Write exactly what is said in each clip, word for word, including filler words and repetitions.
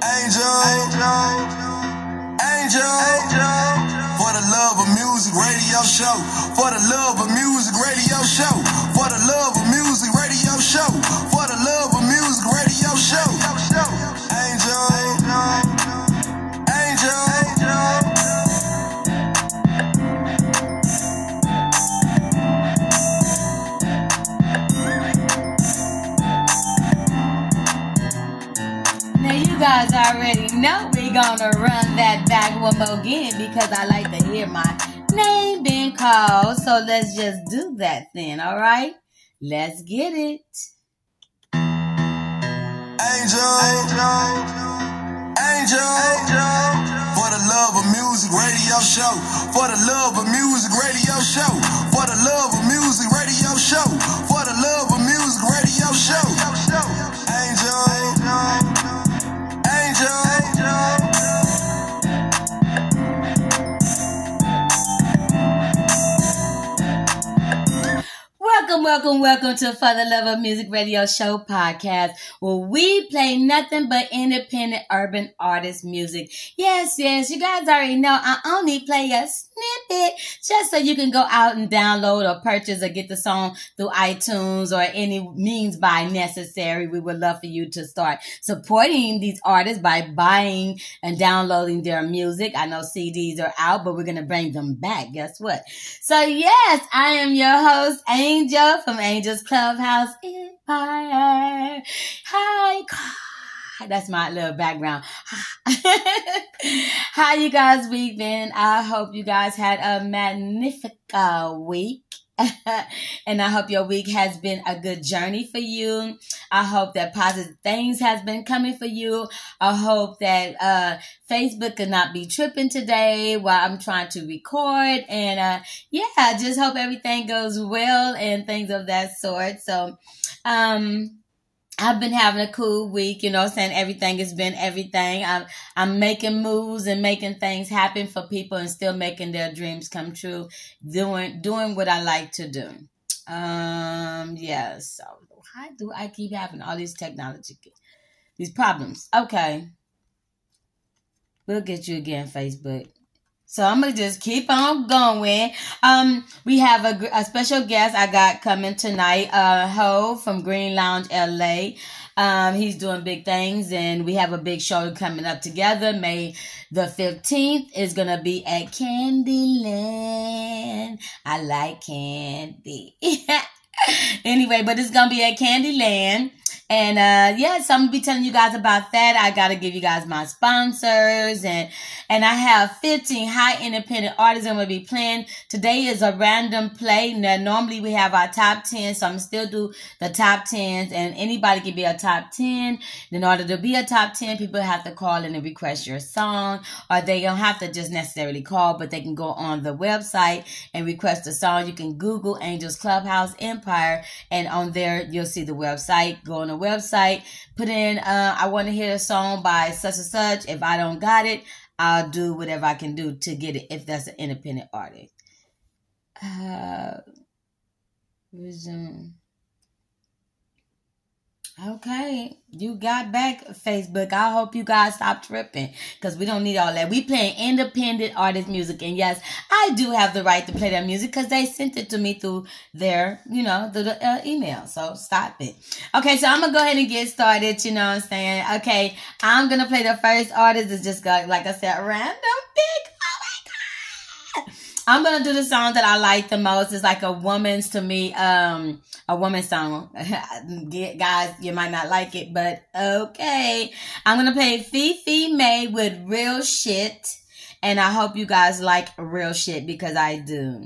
Angel, Angel, Angel, Angel. For the love of music radio show. For the love of music radio show. For the love of music radio show. For the love of music radio show. Angel, Angel, Angel, Angel. You guys already know we're gonna run that back one more again because I like to hear my name being called. So let's just do that then, all right? Let's get it. Angel, Angel, Angel, Angel. For the love of music radio show. For the love of music radio show. For the love of music radio show. For the love of music radio show. Angel, Angel. Angel, Angel. Welcome, welcome, welcome to For the Love of Music Radio Show podcast, where we play nothing but independent urban artist music. Yes, yes, you guys already know I only play a snippet just so you can go out and download or purchase or get the song through iTunes or any means by necessary. We would love for you to start supporting these artists by buying and downloading their music. I know C Ds are out, but we're going to bring them back. Guess what? So yes, I am your host, Angel, from Angel's Clubhouse Empire. Hi, God. That's my little background. How you guys week been? I hope you guys had a magnific week. And I hope your week has been a good journey for you. I hope that positive things has been coming for you. I hope that uh Facebook could not be tripping today while I'm trying to record. And uh yeah, I just hope everything goes well and things of that sort. So um I've been having a cool week, you know what I'm saying? Everything has been everything. I'm, I'm making moves and making things happen for people and still making their dreams come true. Doing, doing what I like to do. Um, yeah, so how do I keep having all these technology, these problems? Okay. We'll get you again, Facebook. So I'm going to just keep on going. Um, we have a, a special guest I got coming tonight, uh, Ho from Green Lounge, L A. Um, he's doing big things and we have a big show coming up together. May the fifteenth is going to be at Candyland. I like candy. Anyway, but it's going to be at Candyland. And, uh, yeah, so I'm going to be telling you guys about that. I got to give you guys my sponsors and, and I have fifteen high independent artists I'm going to be playing. Today is a random play. Now, normally we have our top ten, so I'm still do the top tens and anybody can be a top ten. In order to be a top ten, people have to call in and request your song, or they don't have to just necessarily call, but they can go on the website and request a song. You can Google Angel's Clubhouse Empire and on there you'll see the website. Go on the website, put in, uh, I want to hear a song by such and such. If I don't got it, I'll do whatever I can do to get it if that's an independent artist. Uh, resume. Okay, you got back, Facebook. I hope you guys stop tripping because we don't need all that. We playing independent artist music, and yes, I do have the right to play that music because they sent it to me through their, you know, the, the uh, email. So stop it. Okay, so I'm gonna go ahead and get started. You know what I'm saying? Okay, I'm gonna play the first artist. It's just got, like I said, random big. Oh my God! I'm gonna do the song that I like the most. It's like a woman's to me. Um. A woman song. Guys, you might not like it, but okay. I'm going to play Fifi May with Real Shit. And I hope you guys like real shit because I do.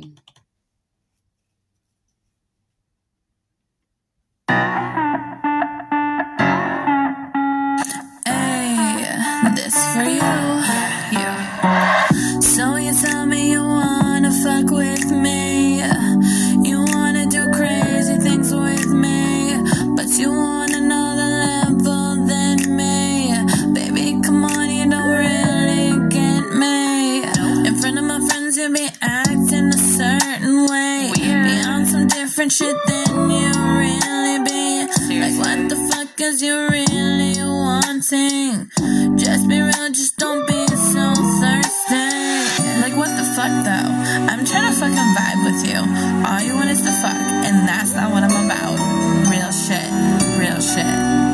Hey, this for you. Yeah. So you tell me you want to fuck with me. You want to do crazy things with me, but you want another level than me. Baby, come on, you don't really get me. In front of my friends, you be acting a certain way. Be on some different shit than you really be. Like, what the fuck is you really want wanting. Just be real, just don't be so thirsty. Like what the fuck though? I'm trying to fucking vibe with you. All you want is to fuck, and that's not what I'm about. Real shit, real shit.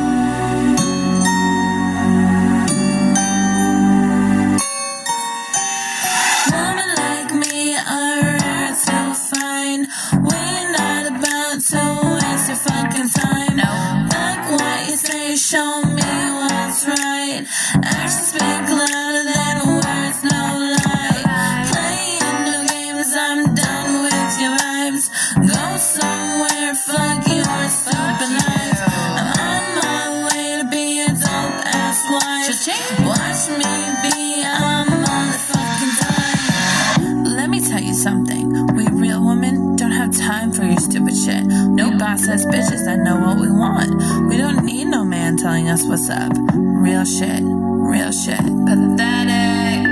Show me what's right. Actions speak louder than words, no lie. Playing no games, I'm done with your vibes. Go somewhere, fuck your stupid life. I'm on my way to be a dope ass wife. Watch me be a motherfucking time. Let me tell you something. We real women don't have time for your stupid shit. No boss ass bitches that know what we want. We don't need no man telling us what's up. Real shit, real shit. Pathetic.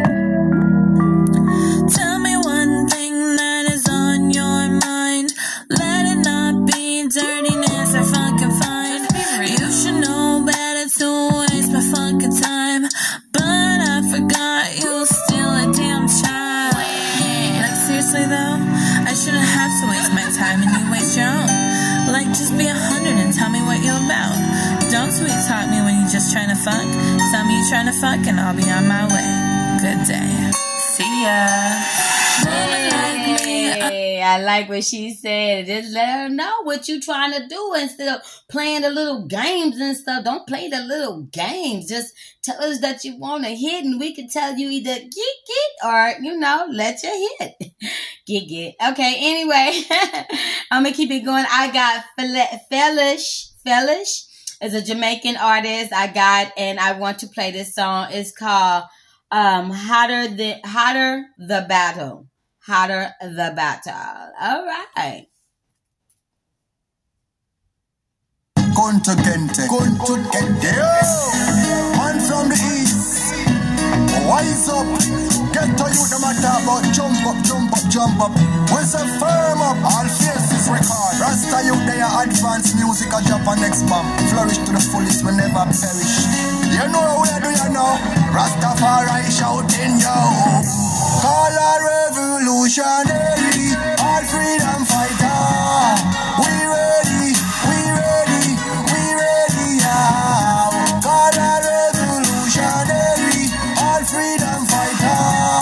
Tell me one thing that is on your mind. Let it not be dirtiness or fucking fine. You should know better to waste my fucking time. But I forgot you still a damn child. Like seriously though, I shouldn't have to waste my time and you waste your own. Like, just be a hundred and tell me what you're about. Don't sweet talk me when you're just trying to fuck. Tell me you're trying to fuck and I'll be on my way. Good day. See ya. Hey, I like what she said. Just let her know what you trying to do instead of playing the little games and stuff. Don't play the little games. Just tell us that you want to hit and we can tell you either get it or, you know, let you hit. Get it. Okay, anyway, I'm going to keep it going. I got Fellish. Fellish is a Jamaican artist I got, and I want to play this song. It's called um, Hotter the Hotter the Battle. Hotter the Battle. All right. Conto Gente. Conto Gente. Man from the east. Wise up. Get to you no matter about jump up, jump up, jump up. We say firm up, all faces record. Rasta you they are advanced music a Japan next bomb. Flourish to the fullest will never perish. You know where do you know? Rastafari shouting yo. Call a revolutionary, all freedom fighter. We ready, we ready, we ready now. Call a revolutionary, all freedom fighter.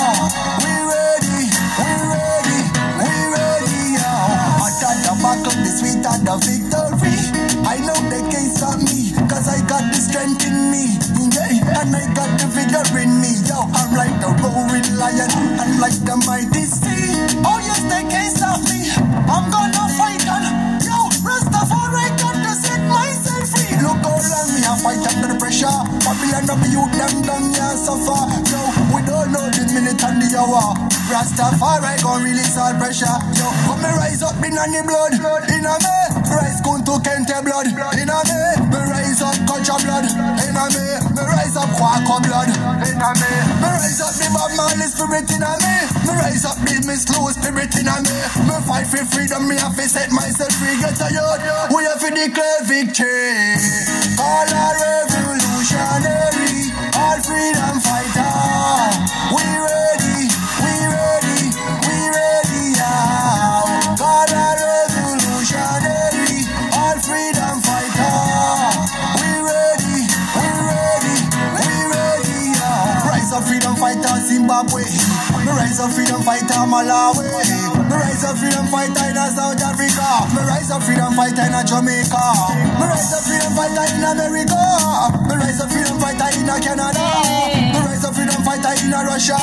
We ready, we ready, we ready now. After the battle, the sweet and the victory. I know they can't stop me, cause I got the strength in me. Yeah, and I got the vigor in me. Yo, I'm like the roaring lion, and like the mighty sea. Oh yes, they can't stop me. I'm gonna fight on. Yo, Rastafari got to set myself free. Look how long me I fight under the pressure. Babylon of the youth, them done yeah suffer. Yo, we don't know the minute and the hour. Rastafari gon' release all pressure. Yo, come me rise up in the blood. In a me, rise Conto Gente blood. In a me, me rise up culture blood. In a me, me rise up Quaco blood. In a me, me rise up the Bob Marley spirit. In a me, me rise up the Miss Lou spirit. In a me, me fight for freedom. Me have to set myself free. Get a youth, we have to declare victory. All a revolutionary, all freedom fighter. We ready, we ready, we ready now. All a revolutionary, all freedom fighter. We ready, we ready, we ready now. Rise up freedom fighter Zimbabwe. Me rise up freedom fighter Malawi. Me rise up freedom fighter in South Africa. Me rise up freedom fighter in Jamaica. Me rise up freedom fighter in America. Me rise up freedom fighter in Canada. Me rise up freedom fighter in Russia.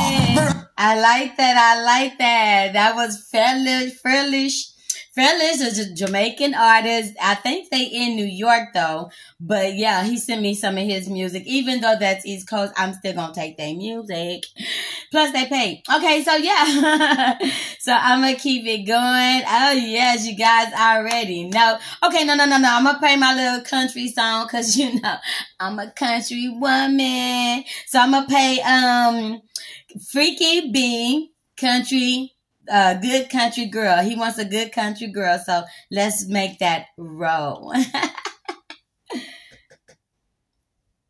I like that. I like that. That was Fellish. Fellish. Fellish is a Jamaican artist. I think they in New York though. But yeah, he sent me some of his music. Even though that's East Coast, I'm still gonna take their music. Plus they pay. Okay, so yeah. So I'm gonna keep it going. Oh yes, you guys already know. Okay, no, no, no, no. I'm gonna play my little country song because you know I'm a country woman. So I'm gonna play um Freaky B, country. Uh, good country girl. He wants a good country girl. So let's make that roll.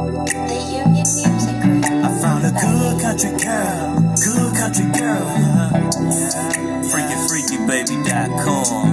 The Union Music Group. I found a good country girl, good country girl. freaky freaky baby dot com.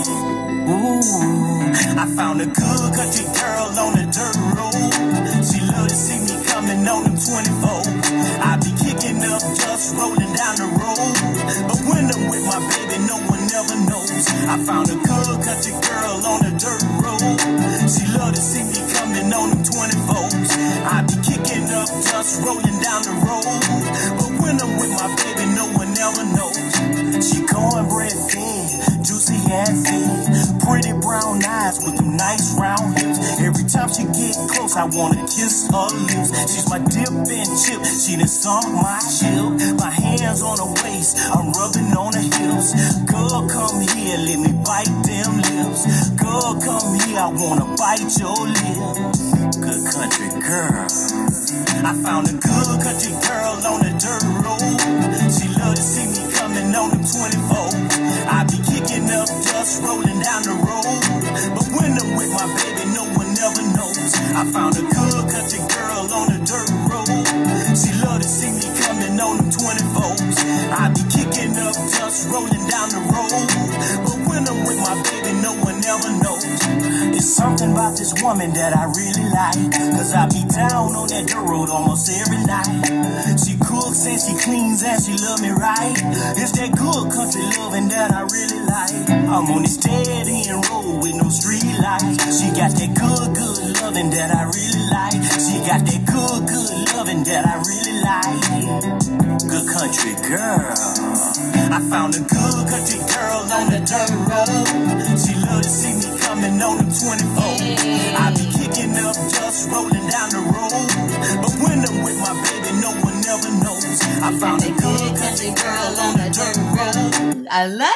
Ooh, I found a good country girl on the dirt road. She love to see me coming on them twenty-four. I be kicking up dust, rolling down the road. But when I'm with my baby, no one ever knows. I found a good country girl on the dirt road. She love to see me coming on them twenty-fours. I be kicking up dust, rolling down the road. But when I'm with my baby, no one ever knows. She cornbread thin, juicy and thin, pretty brown eyes with them nice round hips. Every time she get close, I wanna kiss her lips. She's my dip and chip, she done sunk my chip. My hands on her waist, I'm rubbing on her hips. Girl, come here, let me bite them lips. Girl, come here, I wanna bite your lips. Good country girl. I found a good country girl on the dirt road. She love to see me coming on the twenty-four. I be kicking up dust, rolling down the road. But when I'm with my baby, no one ever knows. I found a good country girl on the dirt road. She love to see me coming on the twenty-fours. I be kicking up dust, rolling down the road. But when I'm with my baby, no one ever knows. It's something about this woman that I really like, cause I be down on that dirt road almost every night. She cooks and she cleans and she love me right. It's that good country loving that I really like. I'm on this dead end road with no street lights. She got that good, good loving that I really like. She got that good, good loving that I really like. Good country girl. I found a good country girl on the dirt road. She love to see me coming on the twenty-four. I be kicking up dust, rolling down the road. But when I'm with my baby, no one ever knows. I found a good country girl on the dirt road. I love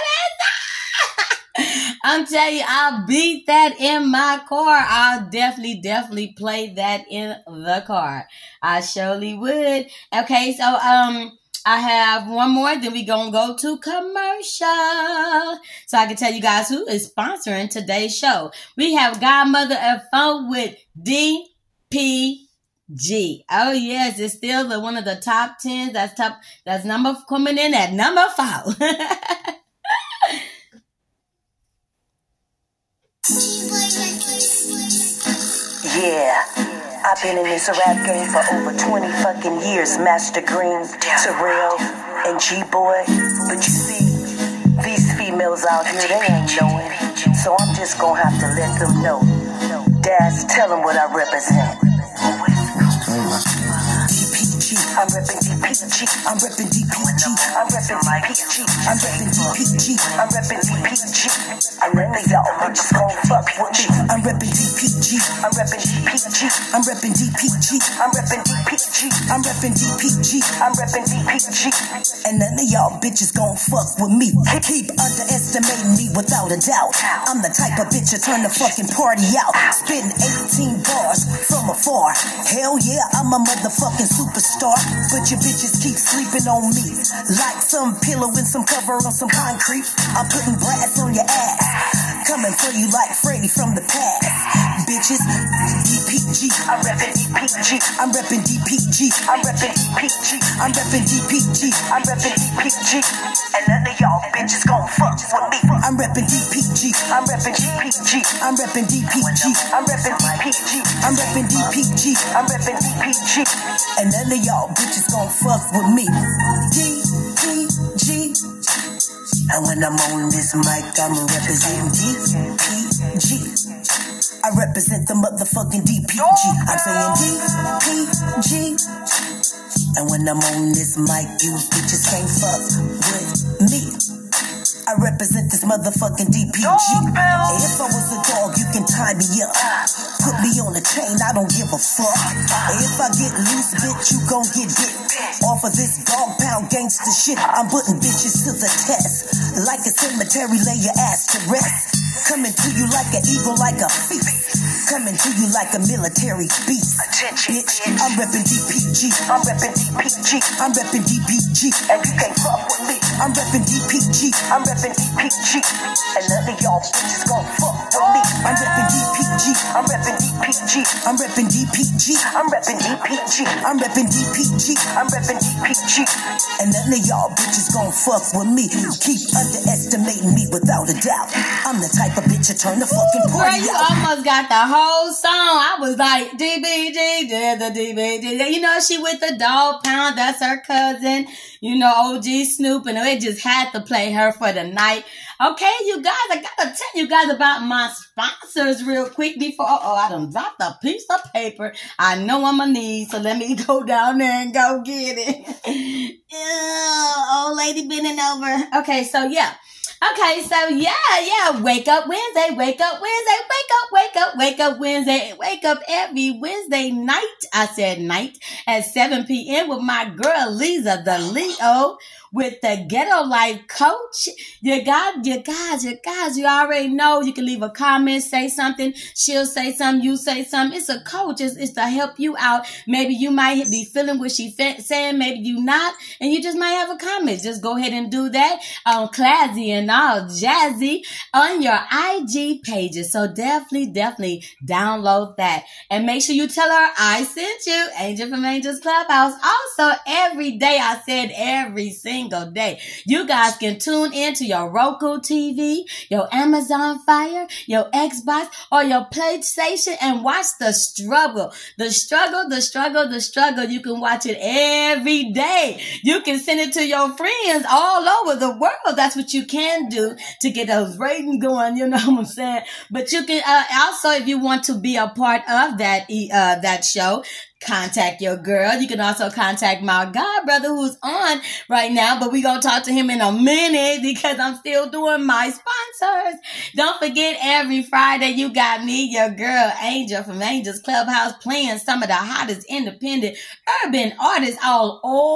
it. I'm telling you, I'll beat that in my car. I'll definitely, definitely play that in the car. I surely would. Okay, so um, I have one more, then we gonna go to commercial. So I can tell you guys who is sponsoring today's show. We have Godmother of Funk with D P G. Oh yes, it's still the one of the top ten. That's top. That's number coming in at number five. Yeah, I've been in this rap game for over twenty fucking years, Master Green, Terrell, and G-Boy. But you see, these females out here, they ain't knowing. So I'm just gonna have to let them know. Daz, tell them what I represent. I'm reppin' D P G. I'm reppin' D P G. I'm reppin' D P G. I'm reppin' D P G. I'm reppin' D P G. And none of y'all bitches gon' fuck with me. I'm reppin' D P G. I'm reppin' D P G. I'm reppin' D P G. I'm reppin' D P G. I'm reppin' D P G. I'm reppin' D P G. And none of y'all bitches gon' fuck with me. Keep underestimating me without a doubt. I'm the type of bitch to turn the fucking party out. Spittin' eighteen bars from afar. Hell yeah, I'm a motherfucking superstar. But your bitches keep sleeping on me. Like some pillow and some cover on some concrete. I'm putting brass on your ass. Coming for you like Freddy from the past. Bitches, D P G. I'm reppin' D P G. I'm reppin' D P G. I'm reppin' D P G. I'm reppin' D P G. I'm reppin' D P G. And none of y'all bitches gon' fuck with me. I'm reppin' D P G. I'm reppin' D P G. I'm reppin' D P G. I'm reppin' D P G. I'm reppin' D P G. I'm reppin' D P G. And none of y'all bitches gon' fuck with me. D P G. And when I'm on this mic, I'm representing D P G. I represent the motherfucking D P G. I'm saying D P G. And when I'm on this mic, you bitches can't fuck with me. I represent this motherfucking D P G. And if I was a dog, you can tie me up. Put me on a chain, I don't give a fuck. And if I get loose, bitch, you gon' get bit. Off of this dog pound gangster shit, I'm putting bitches to the test. Like a cemetery, lay your ass to rest. Coming to you like an eagle, like a feast. Coming to you like a military beast. Bitch, I'm reppin' D P G. I'm reppin' D P G. I'm reppin' D P G. And you can't fuck with me. I'm reppin' D P G. I'm reppin' D P G. And none of y'all bitches gon' fuck with me. I'm reppin' D P G. I'm reppin' D P P G. I'm reppin' D P G. I'm reppin' D P G. I'm reppin' D P G. I'm reppin' D P G. And none of y'all bitches gon' fuck with me. Keep underestimating me without a doubt. I'm the type of bitch to turn the fucking party out. Girl, you almost got the whole song. I was like, D B G, did the D B G. You know, she with the Dog Pound. That's her cousin. You know, O G Snoop. And they just had to play her for the night. Okay, you guys, I gotta tell you guys about my sponsors real quick before, uh-oh, I done dropped a piece of paper. I know I'm gonna need, so let me go down there and go get it. Ew, old lady bending over. Okay, so yeah. Okay, so yeah, yeah, wake up Wednesday, wake up Wednesday, wake up, wake up, wake up Wednesday, wake up every Wednesday night, I said night, at seven p.m. with my girl Lisa, the Leo, with the Ghetto Life Coach. You got, you guys, you guys, you already know you can leave a comment, say something, she'll say something, you say something. It's a coach, it's, it's to help you out. Maybe you might be feeling what she's saying, maybe you not, and you just might have a comment. Just go ahead and do that on Classy and all jazzy on your I G pages. So definitely, definitely download that. And make sure you tell her I sent you, Angel from Angel's Clubhouse. Also, every day, I said every single day, you guys can tune into your Roku T V, your Amazon Fire, your Xbox, or your PlayStation and watch the struggle. The struggle, the struggle, the struggle. You can watch it every day. You can send it to your friends all over the world. That's what you can do to get those ratings going. You know what I'm saying? But you can uh, also, if you want to be a part of that uh, that show, contact your girl. You can also contact my god brother who's on right now, but we're going to talk to him in a minute because I'm still doing my sponsors. Don't forget, every Friday you got me, your girl Angel from Angel's Clubhouse, playing some of the hottest independent urban artists all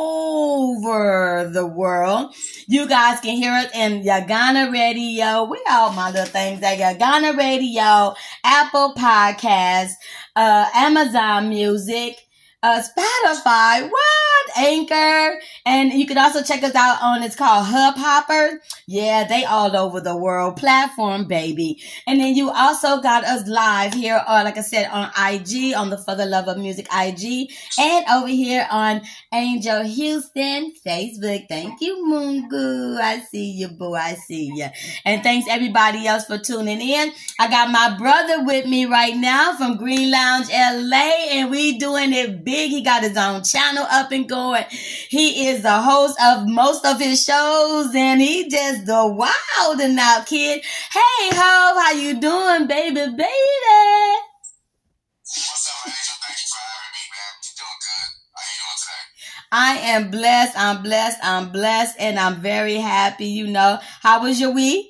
over the world. You guys can hear us in Yagana Radio. We all my little things at Yagana Radio, Apple Podcasts, uh, Amazon Music, uh, Spotify, what? Anchor. And you can also check us out on, it's called Hubhopper. Yeah, they all over the world. Platform, baby. And then you also got us live here, or like I said, on I G, on the For the Love of Music I G, and over here on Angel Houston Facebook. Thank you, Mungu. I see you, boo. I see you. And thanks everybody else for tuning in. I got my brother with me right now from Green Lounge L A, and we doing it big. He got his own channel up and going. He is the host of most of his shows, and he just the wild and out kid. Hey, Ho, how you doing, baby, baby? What's up, Angel? Thank you for having me, man. You doing good? How you doing today? I am blessed. I'm blessed. I'm blessed, and I'm very happy. You know, how was your week?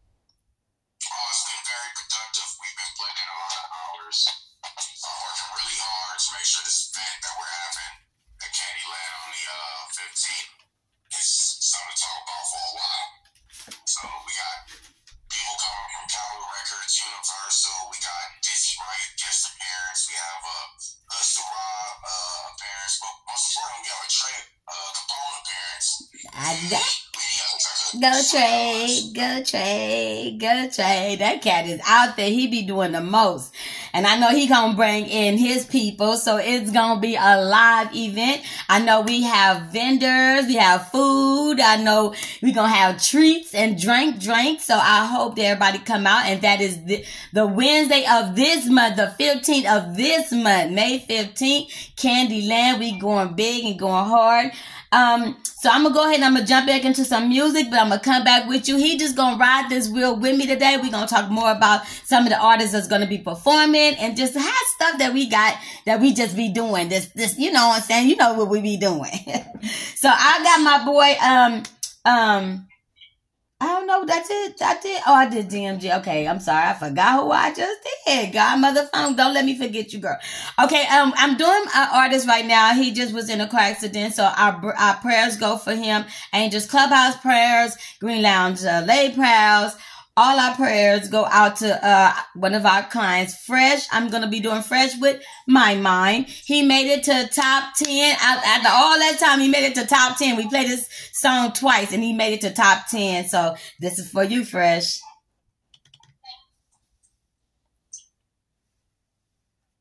Oh, it's been very productive. We've been putting in a lot of hours. I'm working really hard to make sure this event that we're having at Candyland on the uh, fifteenth is something to talk about for a while. So we got people coming from Caliber Records, Universal. We got Dizzy Wright guest appearance. We have a uh, Hustle Rob uh, appearance. But most importantly, we have a Trey uh, Capone appearance. I know. We, uh, Go Trey, go Trey, go Trey. That cat is out there. He be doing the most. And I know he gonna bring in his people. So it's gonna be a live event. I know we have vendors, we have food. I know we gonna have treats and drink, drink. So I hope that everybody come out. And that is the, the Wednesday of this month, the fifteenth of this month, May fifteenth, Candyland. We going big and going hard. Um, so I'm gonna go ahead and I'm gonna jump back into some music, but I'm gonna come back with you. He just gonna ride this wheel with me today. We're gonna talk more about some of the artists that's gonna be performing and just have stuff that we got that we just be doing. This, this, you know what I'm saying? You know what we be doing. So I got my boy, um, um, I don't know. That's it. I did. Oh, I did D M G. Okay. I'm sorry. I forgot who I just did. Godmother phone. Don't let me forget you, girl. Okay. Um, I'm doing an artist right now. He just was in a car accident. So our, our prayers go for him. Angels Clubhouse prayers, Green Lounge uh, Lay prayers. All our prayers go out to uh one of our clients, Fresh. I'm going to be doing Fresh with My Mind. He made it to top ten. After all that time, he made it to top ten. We played this song twice, and he made it to top ten. So this is for you, Fresh.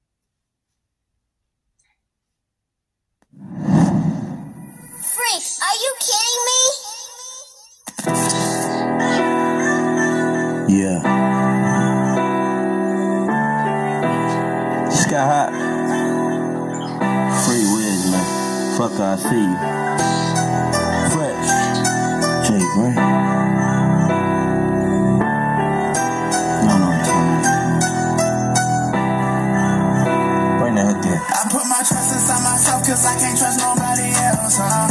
Are you kidding me? Yeah. Sky Hot. Free Wiz, man. Fuck, I see you. Fresh. Jay Gray. No, no, no. Bring that hook in. I put my trust inside myself cause I can't trust nobody else, huh?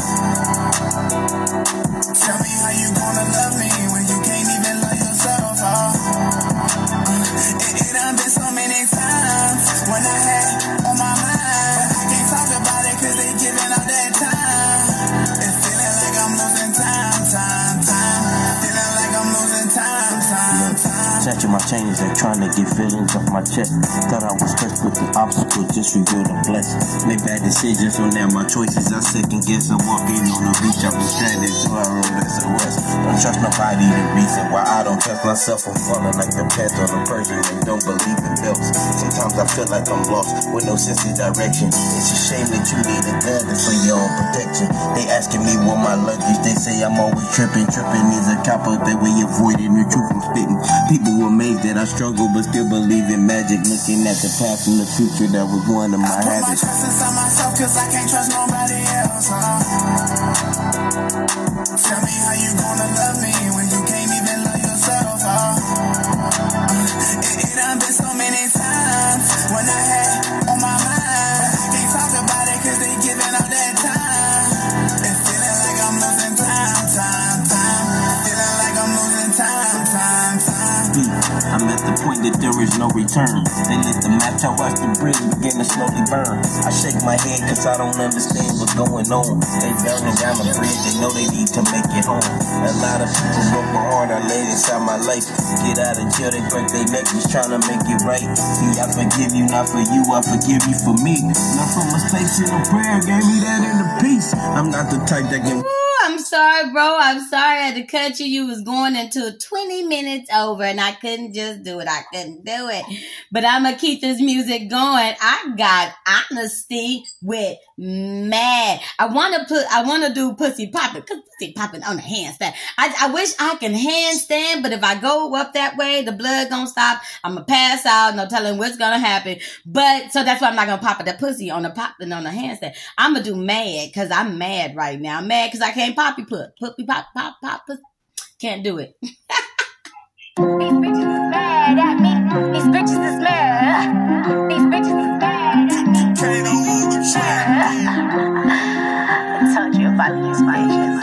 Tell me how you gonna love me when you can't even love yourself, huh? It, it done been so many times when I had on my mind, but I can't talk about it cause they giving out that time. It's feeling like I'm losing time, time, time. Feeling like I'm losing time, time, time. Snatching my chains and trying to get feelings off my chest. Thought I was stressed with the obstacles, just revealed I'm blessed. Made bad decisions, so now my choices I second guess. I'm walking on the beach, I was stranded, so I wrote S O S. Don't trust nobody, the reason why I don't trust myself. I'm falling like the path on a person and don't believe in belts. Sometimes I feel like I'm lost with no sense of direction. It's a shame that you need a gun for your own protection. They asking me what my luggage, they say I'm always tripping. Tripping is a cop out that way avoiding the truth I'm spitting. People were amazed that I struggle but still believe in magic. Looking at the past and the future, that was one of my I put habits. my trust inside myself cause I can't trust nobody else, huh? Tell me how you gonna love me when you can't even love yourself, huh? It, it done been so many times when I had on my mind, but I can't talk about it cause they giving out that time. It's feeling like I'm losing time, time, time. Feeling like I'm losing time, time, time. I'm at the point that there is no return. They lit the match, I watch the bridge begin to slowly burn. I shake my head cause I don't understand what's going on. They burning down the bridge, they know they need to make it home. A lot of people broke my heart, I laid inside my life. Get out of jail, they break their neck just trying to make it right. See, I forgive you, not for you, I forgive you for me. Not for mistakes in a prayer, gave me that in the peace. I'm not the type that can... I'm sorry, bro. I'm sorry I had to cut you. You was going into twenty minutes over and I couldn't just do it. I couldn't do it. But I'm going to keep this music going. I got honesty with mad. I want to put, I want to do pussy popping because pussy popping on the handstand. I, I wish I can handstand, but if I go up that way, the blood going to stop. I'm going to pass out. No telling what's going to happen. But so that's why I'm not going to pop at the pussy on the popping on the handstand. I'm going to do mad because I'm mad right now. I'm mad because I can't poppy put. Puppy pop, pop, pop, pussy. Can't do it. These bitches is mad at me. These bitches is mad. These bitches is mad at me. Can't hold the track. I told you about to use my shit.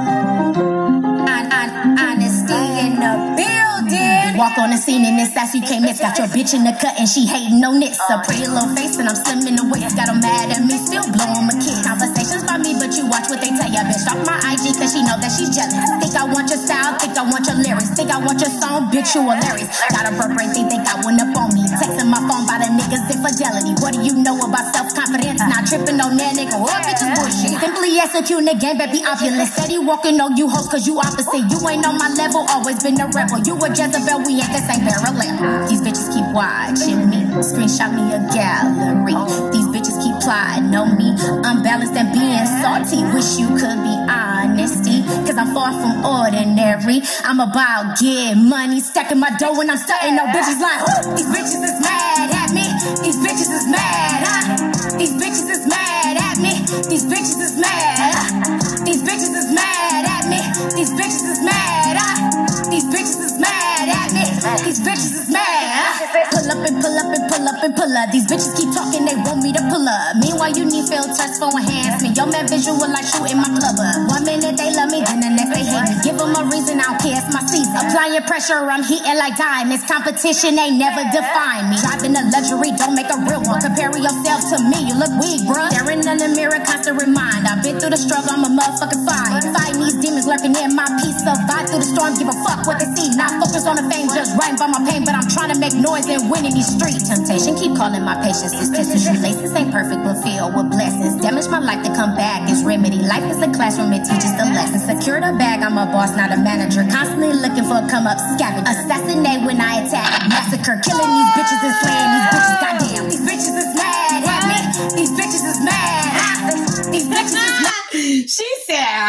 Honesty in the building. Walk on the scene and this ass you can't miss. Got your bitch in the cut and she hating on this. A pretty little face and I'm slim in the waist. Got them mad at me, still blowing my kids. Conversations by me, but you watch what they tell ya. Bitch off my I G cause she know that she's jealous. Think I want your style, think I want your lyrics. Think I want your song, bitch you hilarious. Got a birth rate, they think I went up on me. Texting my phone by the niggas infidelity. What do you know about self-confidence? Not tripping on that nigga or bitches bullshit. Simply executing the game, baby opulent. Steady walking on you hoes cause you opposite. You ain't on my level, always been a rebel. You a Jezebel, we ain't the same parallel. These bitches keep watching me, screenshot me a gallery. These bitches keep plotting on me, unbalanced and being salty. Wish you could be honesty, cause I'm far from ordinary. I'm about get money, stacking my dough when I'm starting. No bitches like, whoo, these bitches is mad at me. These bitches is mad, huh? These bitches is mad at me. These bitches is mad, huh? These bitches is mad at me. These bitches is mad, huh? These bitches is mad at me. These bitches is mad, huh? Pull up and pull up and pull up and pull up. These bitches keep talking, they want me to pull up. Meanwhile, you need filters for enhancement. Yo, man, visual like shooting my club up. One minute they love me, then the next they hate me. Give them a reason, I don't care, it's my season. Applying pressure, I'm heating like diamonds. Competition ain't never define me. Driving a luxury, don't make a real one. Comparing yourself to me, you look weak, bruh. Staring in the mirror, constant remind. I've been through the struggle, I'm a motherfucking fight. Fighting these demons lurking in my peace. Survive through the storm, give a fuck what they see. Not focus on the fame, just writing by my pain. But I'm trying to make noise and win in these streets. Temptation keep calling my patience. This distance relations ain't perfect, but filled with blessings. Damage my life to come back is remedy. Life is a classroom, it teaches the lesson. Secure the bag, I'm a boss, not a manager. Constantly looking for a come up scavenger. Assassinate when I attack. Massacre, killing these bitches and slaying these bitches. Goddamn, these bitches is mad at me. These bitches is mad. These bitches is mad. She said,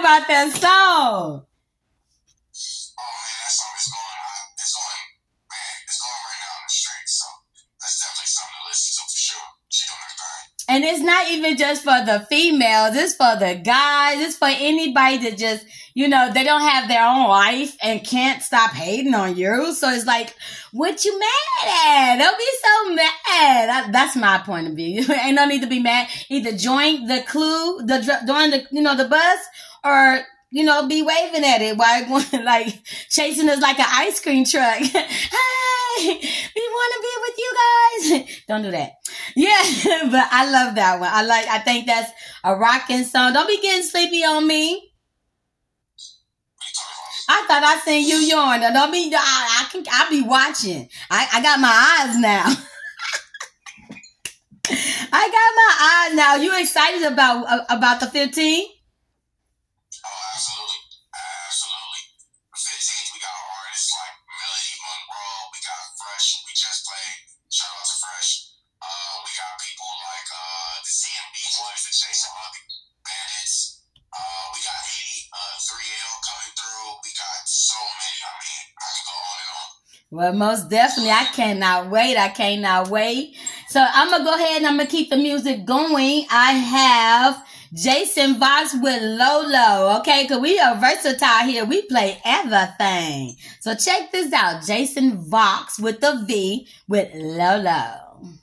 about that song? And it's not even just for the females. It's for the guys. It's for anybody that just, you know, they don't have their own life and can't stop hating on you. So it's like, what you mad at? Don't be so mad. That's my point of view. Ain't no need to be mad. Either join the crew, the join the, you know, the bus, or, you know, be waving at it while going, like, chasing us like an ice cream truck. Hey, we want to be with you guys. Don't do that. Yeah, but I love that one. I like, I think that's a rocking song. Don't be getting sleepy on me. I thought I seen you yawn. Don't be, I, I can, I'll be watching. I, I got my eyes now. I got my eyes now. You excited about, about the fifteenth? Well, most definitely. I cannot wait. I cannot wait. So I'm going to go ahead and I'm going to keep the music going. I have Jason Vox with Lolo. Okay, because we are versatile here. We play everything. So check this out. Jason Vox with the V with Lolo.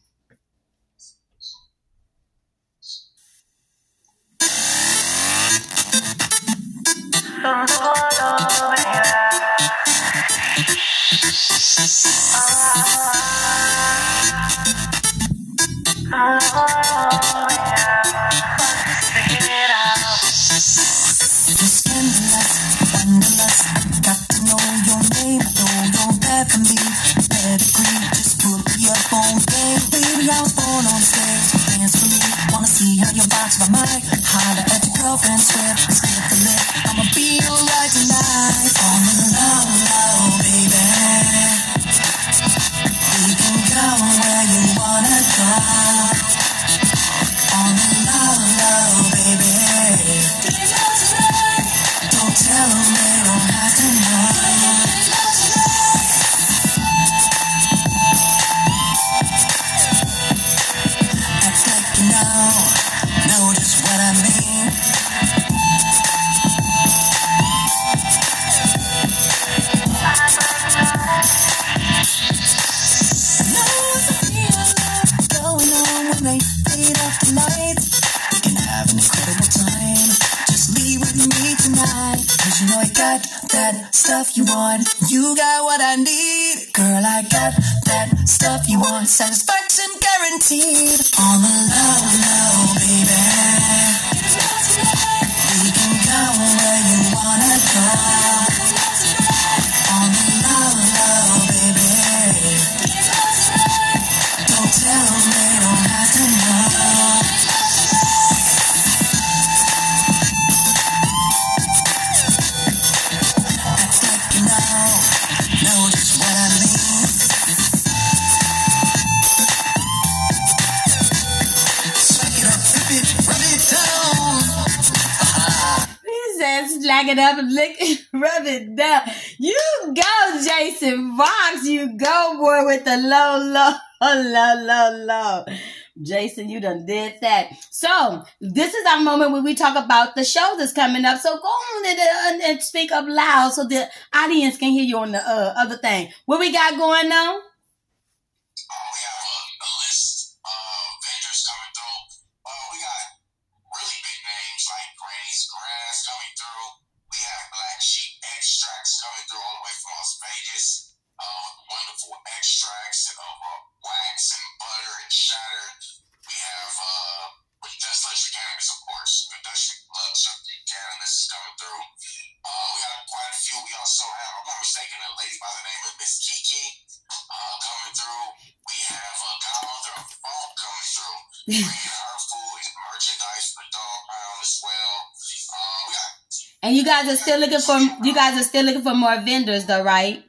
You want, you got what I need. Girl, I got that stuff you want. Satisfaction guaranteed. On the low, low, baby. We can go where you wanna go. On the low, low, baby. Don't tell me, don't have to know. Slack it up and lick it, rub it down. You go, Jason Vox. You go, boy, with the low, low, low, low, low. Jason, you done did that. So, this is our moment where we talk about the show that's coming up. So, go on and, uh, and speak up loud so the audience can hear you on the uh, other thing. What we got going on? Extracts of uh, wax and butter and shatter. We have uh, with Dust Luxury Cannabis, of course. The Dust Luxury Cannabis is coming through. Uh, we have quite a few. We also have, I'm not mistaken, a lady by the name of Miss Kiki uh, coming through. We have a Godmother of Funk coming through. Bringing her food and merchandise for the dog pound as well. Uh, we got. And you guys are still looking for you guys are still looking for more vendors, though, right?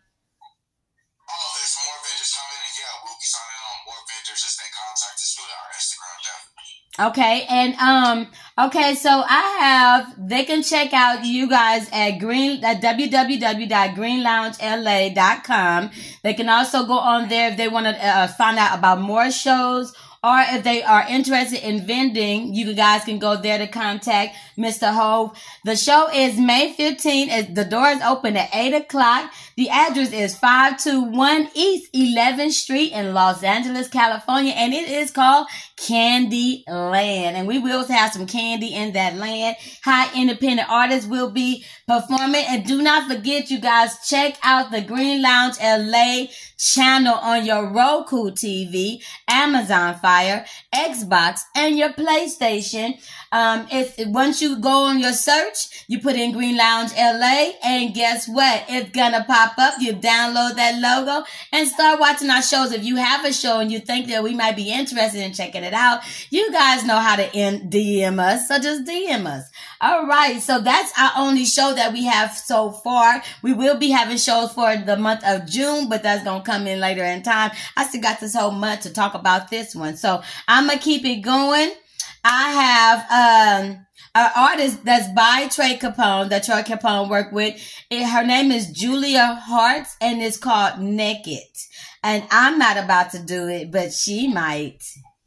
Okay, and um, Okay, so I have, they can check out you guys at green, at w w w dot green lounge l a dot com. They can also go on there if they want to uh, find out about more shows, or if they are interested in vending, you guys can go there to contact Mister Hove. The show is May fifteenth. The door is open at eight o'clock. The address is five two one East eleventh Street in Los Angeles, California. And it is called Candy Land. And we will have some candy in that land. High independent artists will be performing. And do not forget, you guys, check out the Green Lounge L A channel on your Roku T V, Amazon Fire, Xbox, and your PlayStation. Um, if once you go on your search, you put in Green Lounge L A, and guess what? It's gonna pop up. You download that logo and start watching our shows. If you have a show and you think that we might be interested in checking it out, you guys know how to D M us, so just D M us. All right, so that's our only show that we have so far. We will be having shows for the month of June, but that's gonna come in later in time. I still got this whole month to talk about this one, so I'm gonna keep it going. I have um an artist that's by Trey Capone, that Trey Capone worked with. It, her name is Julia Hartz, and it's called Naked. And I'm not about to do it, but she might.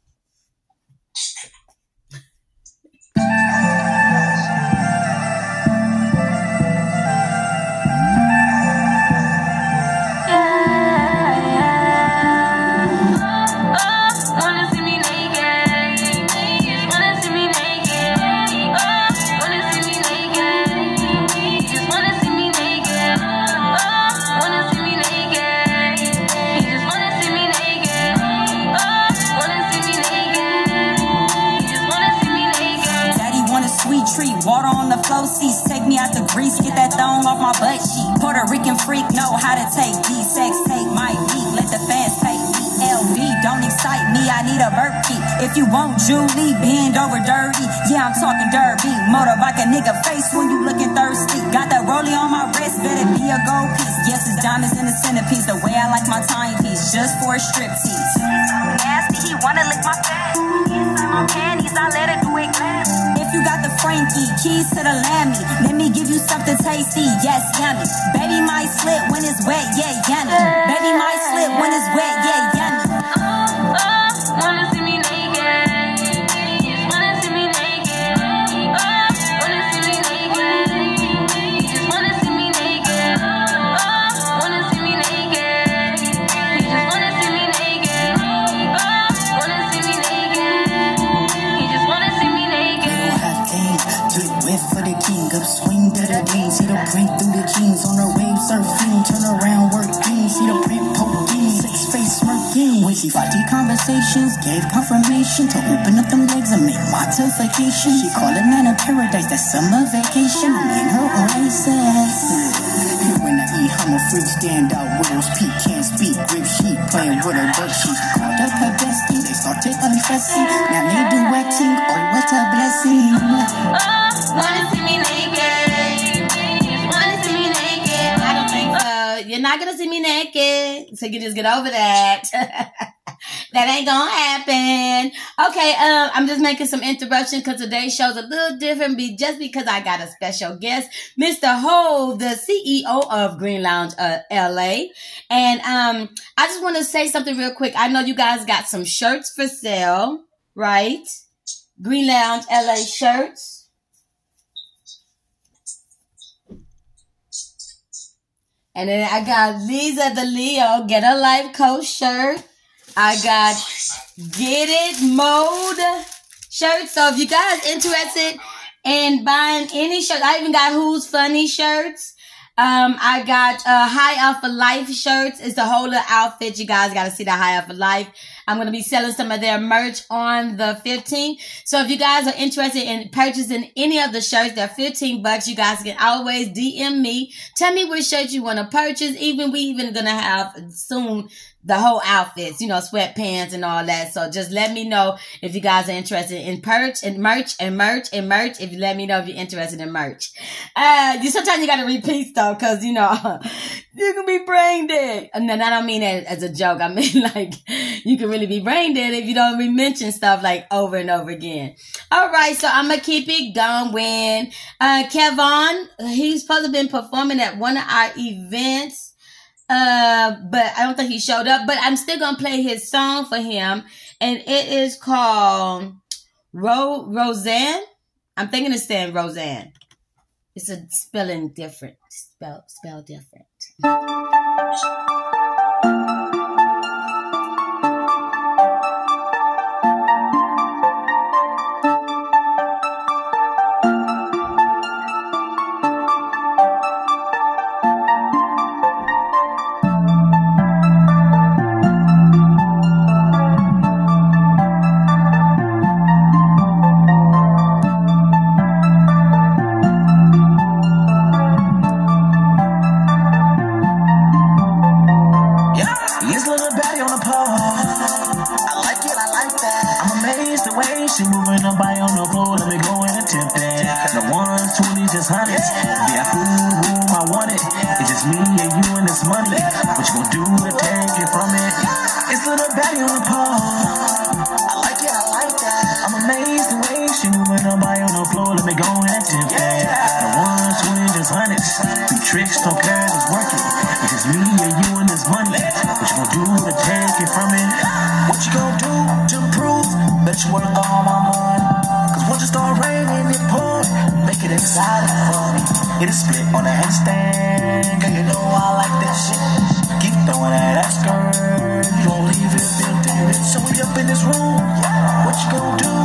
Water on the flow seats, take me out the grease, get that thong off my butt cheek. Puerto Rican freak, know how to take deep sex, take my beat, let the fans take me. L B, don't excite me, I need a burpee. If you want Julie, bend over dirty. Yeah, I'm talking derby. Motorbike a nigga face when you looking thirsty. Got that rollie on my wrist, better be a gold piece. Yes, it's diamonds in the centerpiece, the way I like my timepiece, just for a striptease. Nasty, he wanna lick my fat. Inside my panties, I let her do it glass. If you got the Frankie, keys to the Lammy, let me give you something tasty, yes, yummy. Baby might slip when it's wet, yeah, yummy. Baby might slip when it's wet, yeah, yummy. Oh, oh, wanna see me naked. Just wanna see me naked. Oh, wanna see me naked. Just wanna see me naked. Oh, wanna see me naked. Just wanna see me naked. Oh, wanna see me naked. You just wanna see me naked. Get wet for the king, upswing to the beat. See the print through the jeans, on the wave surfing. Turn around, working. See the print poking, six face smirking. When she fighty conversations, gave confirmation to open up them legs and make multiplication. She called Atlanta paradise, that summer vacation. I'm in her oasis. When I eat, I'm a freak, stand out, widows peak, can't speak, grip sheet, playing with her butt cheek. Called up her bestie, they started undressing. Now they do acting, oh what a blessing. Oh, wanna see me naked. Wanna see me naked. I don't think so. You're not gonna see me naked, so you just get over that. That ain't gonna happen. Okay, um, I'm just making some interruption because today's show's a little different be just because I got a special guest, Mister Hove, the C E O of Green Lounge uh, L A. And um, I just want to say something real quick. I know you guys got some shirts for sale, right? Green Lounge L A shirts. And then I got Lisa the Leo, Get a Life Coach shirt. I got Get It Mode shirts. So if you guys interested in buying any shirt, I even got Who's Funny shirts. Um, I got uh, High Off of Life shirts. It's the whole outfit. You guys got to see the High Off of Life. I'm going to be selling some of their merch on the fifteenth. So if you guys are interested in purchasing any of the shirts, they're fifteen bucks. You guys can always D M me. Tell me which shirt you want to purchase. Even we even going to have soon the whole outfits, you know, sweatpants and all that. So just let me know if you guys are interested in merch and merch and merch and merch. If you let me know if you're interested in merch. Uh, you sometimes you gotta repeat stuff because, you know, you can be brain dead. And then I don't mean that as a joke. I mean like you can really be brain dead if you don't re-mention stuff like over and over again. All right, so I'm gonna keep it going. Uh, Kevon, he's supposed to have been performing at one of our events. Uh, but I don't think he showed up, but I'm still gonna play his song for him, and it is called Ro Roseanne. I'm thinking it's saying Roseanne. It's a spelling different, spell spell different. She moving her body on the floor, let me go and attempt that. The ones, twenties, just hundreds. Be a fool, room, I want it. It's just me and you and this money. What you gonna do to take it from it? It's little baddie on the pole. I like it, I like that. I'm amazed the way she moving her body on the floor, let me go and attempt that. The ones, twenties, just hundreds. Two tricks, don't care, just work it. It's just me and you and this money. What you gonna do to take it from it? What you gonna do to improve? Bet you work all my money. Cause once you start raining, it pour. Make it exciting for me. Hit a split on the handstand. Girl, you know I like that shit. Keep throwing that ass, girl. You don't leave it built in it. So we up in this room. What you gonna do?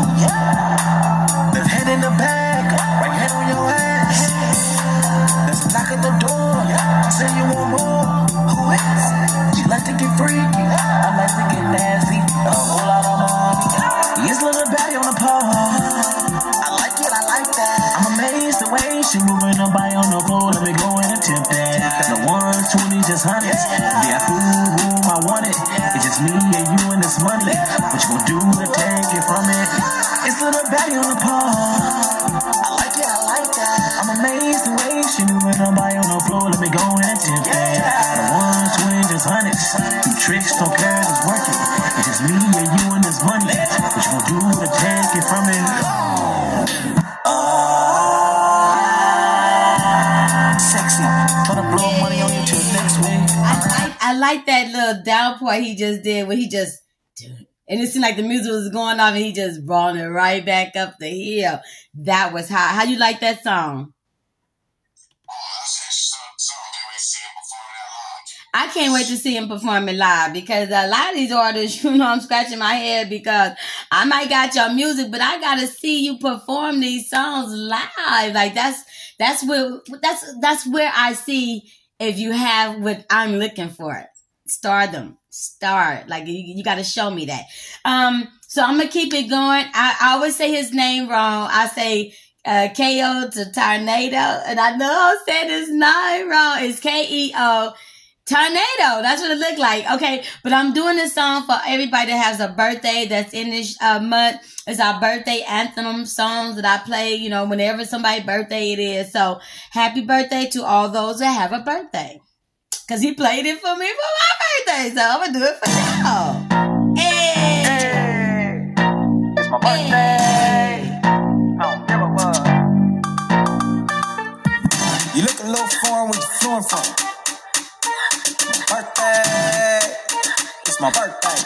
Left hand in the bag. Right hand on your ass. There's a knock at the door. Say you want more. Who is it? She like to get freaky. I like to get nasty. A whole lot of money. It's little baddie on the pole. I like it, I like that. I'm amazed the way she moving her body on the floor. Let me go and attempt that. The ones, twenties, just hundreds. Be a fool, room, I want it. It's just me and you and this money. What you gonna do to take it from it? It's little baddie on the pole. I like it, I like that. I'm amazed the way she moving her body on the floor. Let me go and attempt that. The ones, twenties, just hundreds. Two tricks, don't care, just work it. It's just me and you and this money. What you gonna do to take it from it? Oh, sexy. Gonna blow money on you till next week. I, I, I like that little downpour he just did where he just, and it seemed like the music was going off and he just brought it right back up the hill. That was hot. How you like that song? I can't wait to see him perform it live because a lot of these artists, you know, I'm scratching my head because I might got your music, but I gotta see you perform these songs live. Like that's that's where that's that's where I see if you have what I'm looking for. Stardom, star. Like you, you got to show me that. Um, so I'm gonna keep it going. I, I always say his name wrong. I say uh, K O to Tornado, and I know I said his name wrong. It's K E O. Tornado, that's what it looked like. Okay, but I'm doing this song for everybody that has a birthday that's in this uh, month. It's our birthday anthem songs that I play, you know, whenever somebody's birthday it is. So happy birthday to all those that have a birthday. Because he played it for me for my birthday, so I'm going to do it for y'all. Hey! Hey! It's my birthday! Hey. I don't give a fuck. You look a little foreign where you flowing from. Birthday, it's my birthday.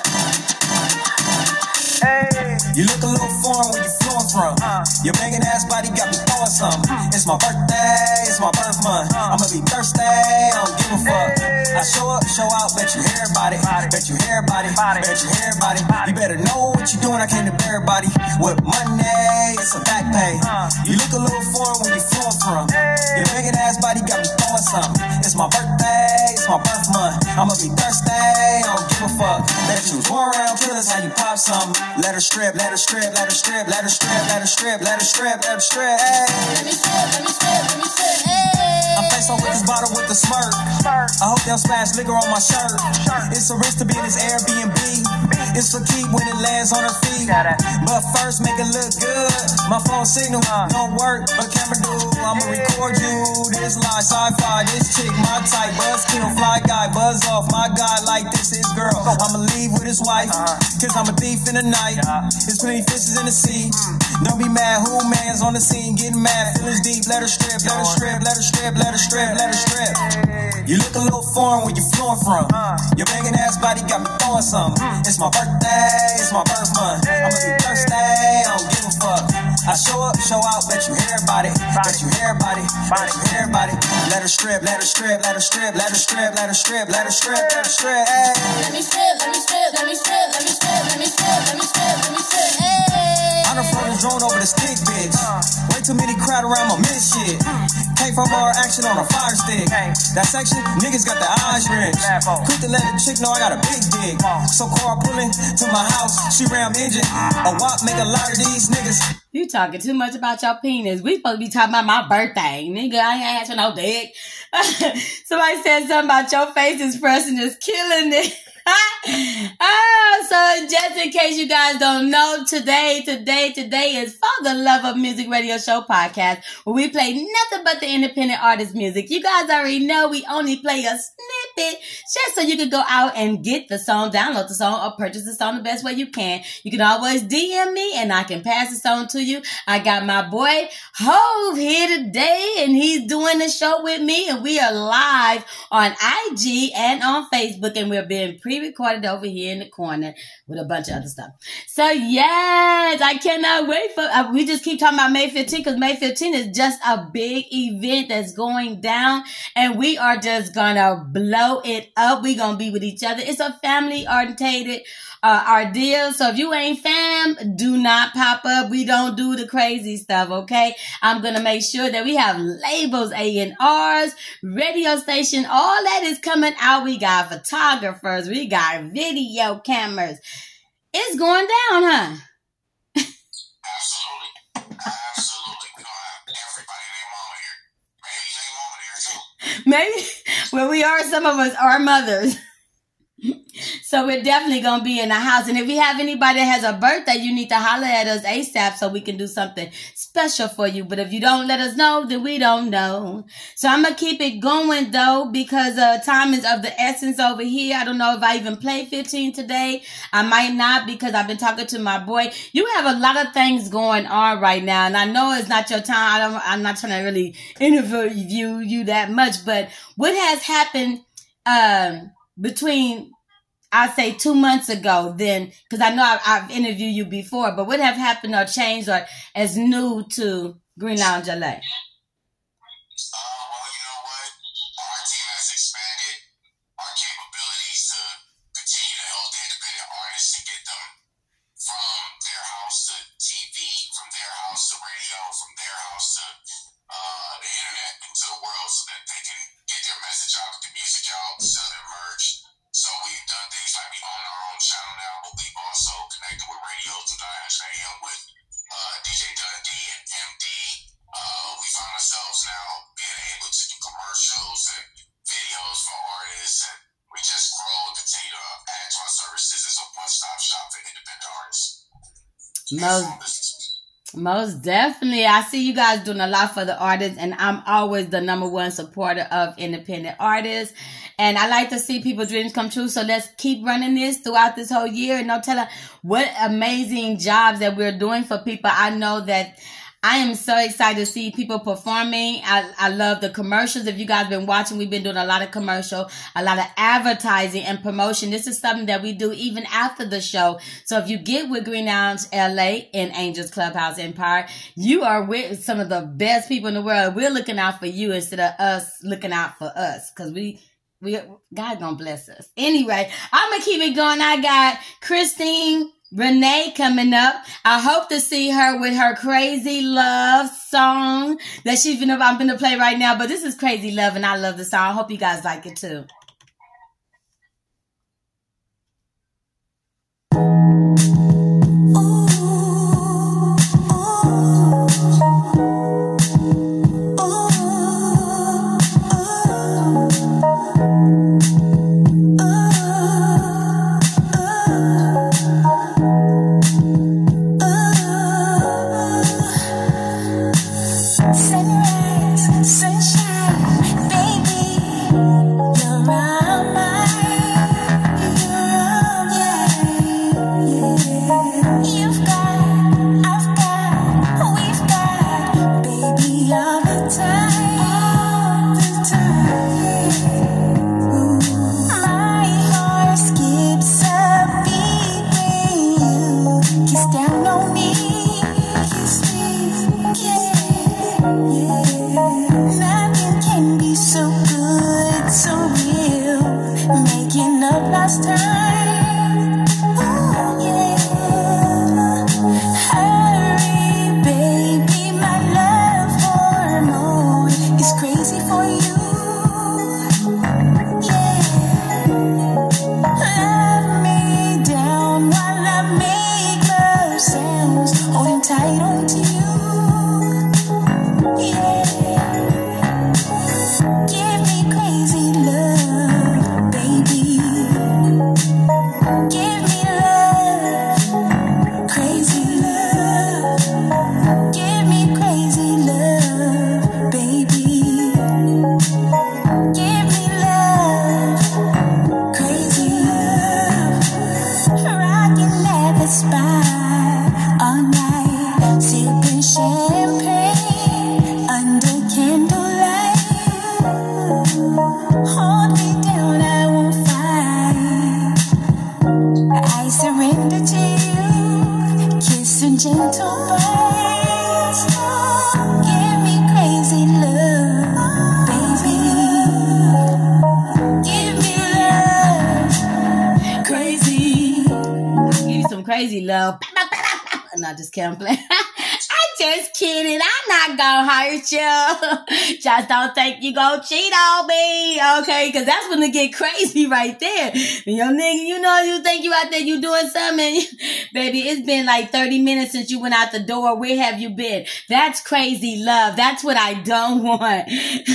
Hey. You look a little foreign where you flowing from. Uh. Your banging ass body got me throwing something. Uh. It's my birthday, it's my birth month. Uh. I'ma be thirsty, I don't give a fuck. Hey. I show up, show out, bet you hear about it. Body. Bet you hear about it. Body. Bet you hear about it. Body. You better know what you doing, I came to bear body. With money, it's a back pay. Uh. You look a little foreign where you flowing from. Hey. Your banging ass body got me throwing something. It's my birthday, it's my birth month. I'ma be thirsty, I don't give a fuck. Bet you go around, kill us how you pop something. Let her strip, let her strip, let her strip, let her strip, let her strip, let her strip, let her strip, hey. Let me strip, let me strip, let me strip, hey. I'm so with this bottle with the smirk. I hope they'll splash liquor on my shirt. It's a risk to be in this Airbnb. It's for keep when it lands on her feet. But first make it look good. My phone signal don't work, but camera do. I'ma record you. This live sci-fi, this chick my type. Buzzkill, fly guy, buzz off. My guy like this is girl. I'ma leave with his wife, cause I'm a thief in the night. There's plenty fishes in the sea. Don't be mad, who man's on the scene getting mad. Feelings deep, let her strip, let her strip, let her strip, let her strip, let her strip. You look a little foreign where you flowing from. Your banging ass body got me throwing something. It's my birthday, it's my birth month. I'ma be thirsty, I don't give a fuck. I show up, show out, bet you hear about it. Bet you hear about it, bet you hear about it. Let her strip, let her strip, let her strip, let her strip, let her strip, let her strip, let her strip, hey. Let me strip, let me strip, let me strip, let me strip, let me strip, let me strip, let me strip, hey. I done flown the drone over the stick, bitch. Way too many crowd around my miss shit. Came from our action on a fire stick. That section, niggas got the eyes rich. Quick to let the chick know I got a big dick. So car pulling to my house, she ram engine. A wop make a lot of these niggas. You talking too much about your penis. We supposed to be talking about my birthday. Nigga, I ain't asking no dick. Somebody said something about your face expression is killing it. Oh, so just in case you guys don't know, today, today, today is For the Love of Music Radio Show podcast, where we play nothing but the independent artist music. You guys already know we only play a snippet just so you can go out and get the song, download the song, or purchase the song the best way you can. You can always D M me and I can pass the song to you. I got my boy Hove here today and he's doing the show with me, and we are live on I G and on Facebook, and we're being pre recorded over here in the corner with a bunch of other stuff. So yes, I cannot wait for, uh, we just keep talking about May fifteenth because May fifteenth is just a big event that's going down, and we are just gonna blow it up. We're gonna be with each other. It's a family orientated uh, ordeal. So if you ain't fam, do not pop up. We don't do the crazy stuff, okay? I'm gonna make sure that we have labels, A and R's, radio station, all that is coming out. We got photographers, we got video cameras. It's going down, huh? Absolutely. Absolutely. We gonna have everybody and their mama here. Maybe their mama here too. Maybe. Well, we are, some of us are mothers. So we're definitely going to be in the house. And if we have anybody that has a birthday, you need to holler at us ASAP so we can do something special for you. But if you don't let us know, then we don't know. So I'm going to keep it going, though, because uh, time is of the essence over here. I don't know if I even play fifteen today. I might not, because I've been talking to my boy. You have a lot of things going on right now. And I know it's not your time. I don't, I'm not trying to really interview you that much. But what has happened um, between... I'd say two months ago then, because I know I've, I've interviewed you before, but what have happened or changed or as new to Green Lounge L A? Uh, well, you know what? Our team has expanded our capabilities to continue to help the independent artists and get them from their house to T V, from their house to radio, from their house to uh, the internet, into the world, so that they can get their message out, get their music out, sell their merch. So we've done things like we own our own channel now, but we've also connected with radio to Diane Stadium with uh, D J Dundee and M D. Uh, we find ourselves now being able to do commercials and videos for artists, and we just grow and continue to add to our services as a one-stop shop for independent artists. Most, most definitely. I see you guys doing a lot for the artists, and I'm always the number one supporter of independent artists. And I like to see people's dreams come true. So let's keep running this throughout this whole year. And don't tell her what amazing jobs that we're doing for people. I know that I am so excited to see people performing. I, I love the commercials. If you guys been watching, we've been doing a lot of commercial, a lot of advertising and promotion. This is something that we do even after the show. So if you get with Green Lounge L A and Angels Clubhouse Empire, you are with some of the best people in the world. We're looking out for you instead of us looking out for us, because we We, God gonna bless us. Anyway, I'm gonna keep it going. I got Christine Renee coming up. I hope to see her with her Crazy Love song that she's gonna, I'm gonna play right now. But this is Crazy Love, and I love the song. I hope you guys like it too. Oh, I surrender to you, kiss and gentle bites. Give me crazy love, baby. Give me love, crazy. I'll give you some crazy love. No, just kidding. I'm playing. Just kidding. I'm not gonna hurt you. Just don't think you gonna cheat on me, okay? Because that's when it get crazy right there. And your nigga, you know, you think you out there, you doing something. Baby, it's been like thirty minutes since you went out the door. Where have you been? That's crazy love. That's what I don't want.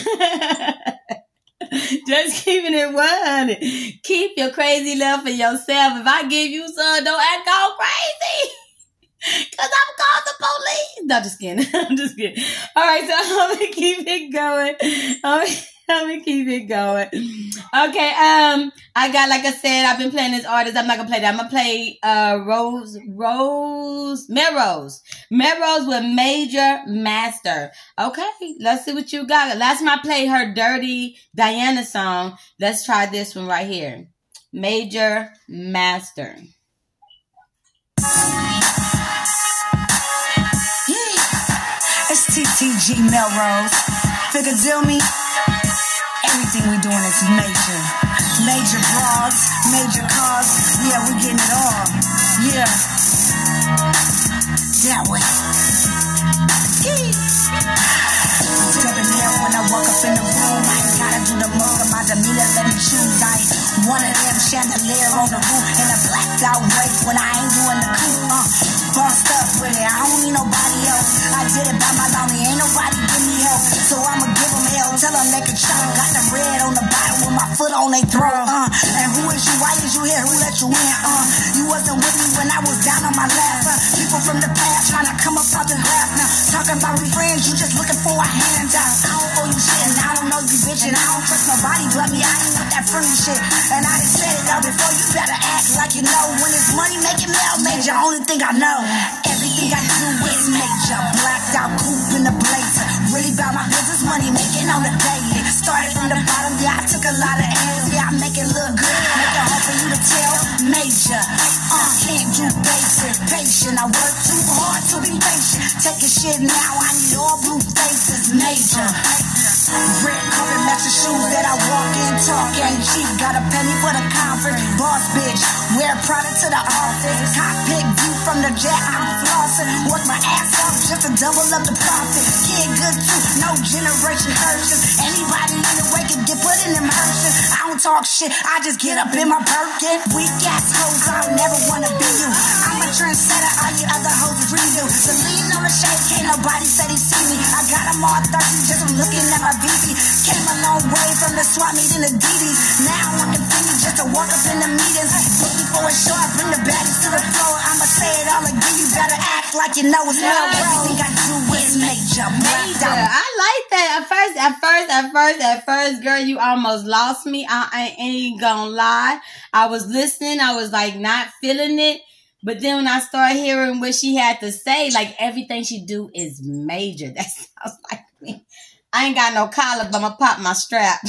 Just keeping it one hundred. Keep your crazy love for yourself. If I give you some, don't act all crazy. Cause I'm called the police. No, just kidding. I'm just kidding. All right, so I'm gonna keep it going. I'm, I'm gonna keep it going. Okay, um, I got, like I said, I've been playing this artist. I'm not gonna play that. I'm gonna play uh Rose, Rose, Melrose, Melrose with Major Master. Okay, let's see what you got. Last time I played her Dirty Diana song. Let's try this one right here. Major Master. It's T T G Melrose. Figure deal me. Everything we doing is major. Major bras, major cars. Yeah, we getting it all. Yeah. That way. Stepping there when I walk up in the room. I ain't gotta do the most of my demeanor. Let me choose. I ain't one of them chandelier on the roof in a blacked out race when I ain't doing the coup. Uh, bossed up with it. I don't need nobody else. I did it by my lonely. Ain't nobody give me help. So I'ma give them hell. Tell them they can try. Got the red on the bottom with my foot on they throat. Uh, and who is you? Why is you here? Who let you in? Uh, you wasn't with me when I was down on my last. Uh, people from the past trying to come up out the grass now. Talking about we friends. You just looking for a handout. I don't owe you shit and I don't know you bitch. And I don't trust nobody but me. I ain't with that friendly shit. And I done said it all before. You better act like you know. When it's money making mail major. Only thing I know. Everything I do is major. Blacked out coupe in the blazer. Really about my business, money making on the daily. Started from the bottom, yeah, I took a lot of L's. Yeah, I make it look good, make it hard for you to tell. Major, uh, can't do basic. Patient, I work too hard to be patient. Take a shit now, I need all blue faces. Major, red carpet matching shoes that I walk in, talk ain't cheap. Got a penny for the conference, boss bitch. Wear product to the office. Cockpit view from the jet, I'm flossing. Work my ass off just to double up the profit. Kid good too, no generation Hershey. Anybody in the way can get put in them Hershey. I don't talk shit, I just get up in my Birkin. Weak ass hoes, I don't never wanna be you. I'm a trendsetter, all you other hoes is redo. So lean on the shade, can't nobody say they see me. I got them all thirsty just from looking at my B C. Came a long way from the swap meet in the D D. Now I continue just to walk up in the meetings. Looking for a show, I bring the baddies to the floor. I'ma say it all again, you better act like you know it's real. Everything I do is major. Major. I like that. At first, at first, at first, at first, girl, you almost lost me. I, I ain't gonna lie. I was listening. I was like not feeling it. But then when I started hearing what she had to say, like everything she do is major. That sounds like me. I ain't got no collar, but I'ma pop my strap.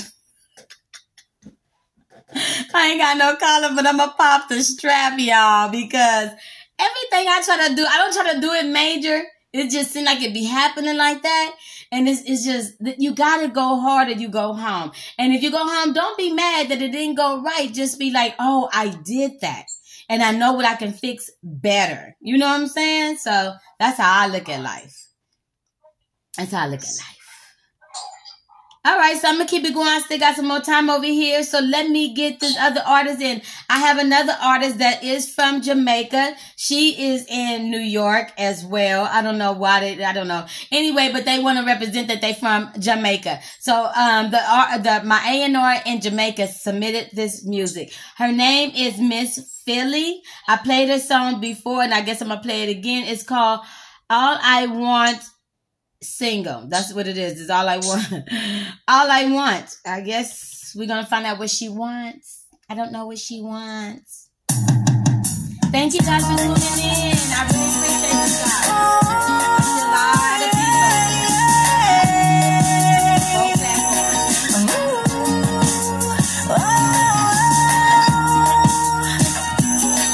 I ain't got no collar, but I'ma pop the strap, y'all, because everything I try to do, I don't try to do it major. It just seems like it be happening like that. And it's, it's just, you gotta go hard or you go home. And if you go home, don't be mad that it didn't go right. Just be like, oh, I did that. And I know what I can fix better. You know what I'm saying? So that's how I look at life. That's how I look at life. All right, so I'm going to keep it going. I still got some more time over here. So let me get this other artist in. I have another artist that is from Jamaica. She is in New York as well. I don't know why they, I don't know. Anyway, but they want to represent that they from Jamaica. So um, the, the my A and R in Jamaica submitted this music. Her name is Miss Philly. I played her song before, and I guess I'm going to play it again. It's called All I Want Single. That's what it is. It's all I want. All I want. I guess we're going to find out what she wants. I don't know what she wants. Thank you guys for tuning in. I really appreciate you guys. There's a lot of people.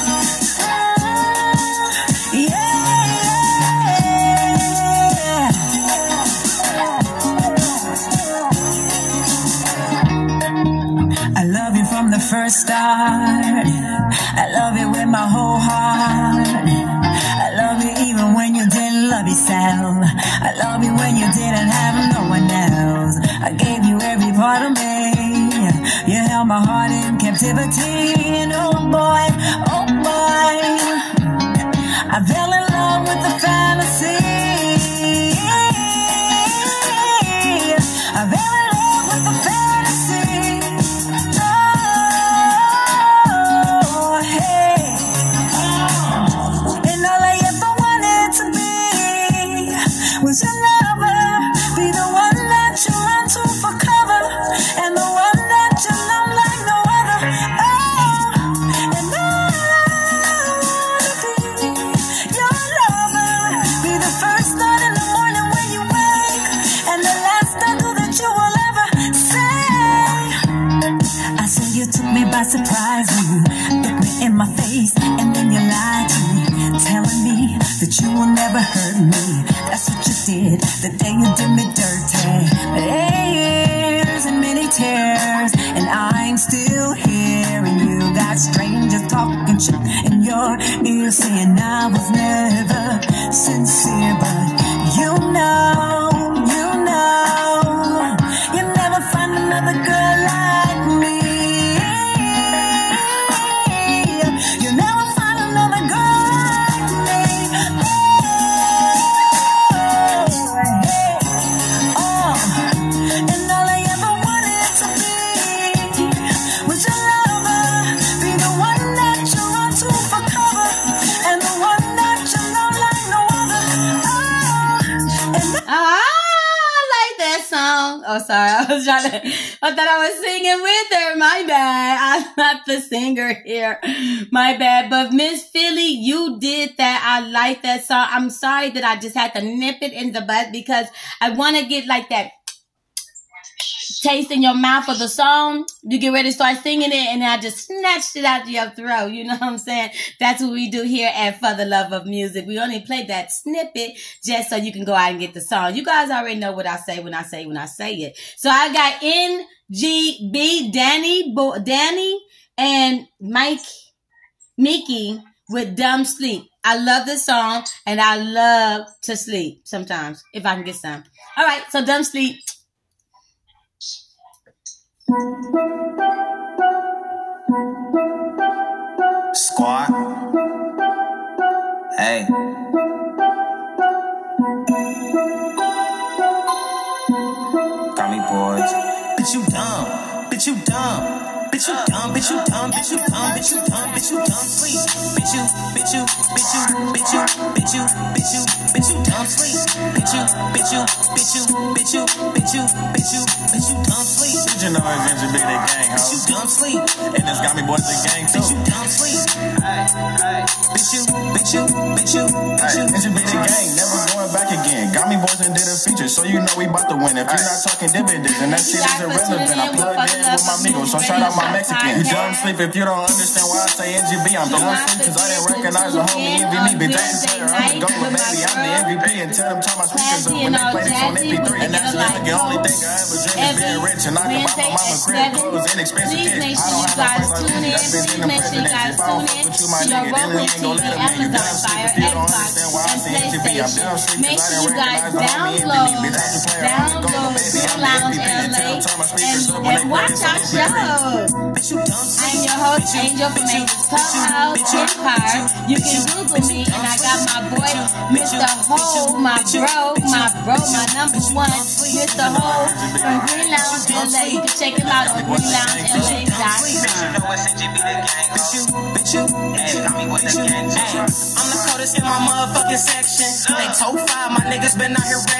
first start. I love you with my whole heart. I love you even when you didn't love yourself. I love you when you didn't have no one else. I gave you every part of me. You held my heart in captivity. And oh boy, oh boy, I fell in love with the fantasy. I fell in love with the fantasy. Oh, hey. And all I ever wanted to be was your lover. Be the one that you run to for cover. And the one that you love like no other. Oh, and I wanna be your lover. Be the first thought in the morning when you wake. And the last tattoo that you will ever say. I said you took me by surprise when you looked me in my face. And then you lied to me, telling me that you will never hurt me. That's what you did the day you did me dirty. But eight years and many tears, and I'm still here. And you got strangers talking shit in your ear, saying I was never sincere. But you know, you know, you'll never find another girl like me. You'll never find another girl like me. Oh, oh. And all I ever wanted to be was your lover. Be the one that you run to for cover. And the one that you love like no other. Oh, and Ah, I like that song. Oh, sorry. I was trying to, I thought I was singing with her. My bad. I'm not the singer here. My bad. But Miss Philly, you did that. I like that song. I'm sorry that I just had to nip it in the bud because I want to get like that taste in your mouth of the song. You get ready to start singing it and I just snatched it out of your throat. You know what I'm saying? That's what we do here at For the Love of Music. We only play that snippet just so you can go out and get the song. You guys already know what I say when I say when I say it. So I got N G B, Danny, Bo, Danny, and Mike, Mickey with Dumb Sleep. I love this song and I love to sleep sometimes if I can get some. All right, so Dumb Sleep. Squad. Hey. Got me boys. Bitch, you dumb. Bitch, you dumb. Bitch, you dumb. Bitch, you dumb. Bitch, you dumb. Bitch, you dumb. Bitch, you dumb. Sleep. Bitch, you. Bitch, you. Bitch, you. Bitch, you. Bitch, you. Bitch, you. Bitch, you dumb. Sleep. Bitch, you. Bitch, you. Bitch, you. Bitch, you. Bitch, you. Bitch, you. Bitch, you dumb. Sleep. Bitch, you know it's N G B, they gang, ho. Bitch, you dumb. Sleep. And it's got me boys, they gang, too. Bitch, you dumb. Sleep. Hey, hey. Bitch, you. Bitch, you. Bitch, you. Bitch, you. N G B, they gang, never going back again. Got me boys and did a feature, so you know we about to win. If you're not talking dividends, and that shit is irrelevant, I plugged in with my amigos, so shout out my Mexican. You dumb sleep if you don't understand why I say N G B. I'm dumb sleep cause I didn't recognize the homie M V P. Bitch, I ain't player, I'm the GOAT, baby, I'm the M V P. And tell them turn my speakers up when they play this on M P three. And that's really the only thing I ever dreamed is being rich. And I can buy my mama crib clothes, inexpensive kids. I don't have no friends like you, that's been in the president. If I don't fuck with you, my nigga, then we ain't gon' let him in. You dumb sleep if you don't understand why I say N G B. I'm dumb sleep cause I didn't recognize the homie M V P. Bitch, I can play I'm the GOAT, baby, I'm the M V P. And tell them turn my speakers up when they play this on M P three. I'm your host, Angel from Angel's Clubhouse Empire. You can Google me, and I got my boy, Mister Ho, my bro, my bro, my number one, Mister Ho from Green Lounge L A. You can check him out on green lounge L A dot com. I'm the coldest in my motherfucking section. They toe five, my niggas been out here.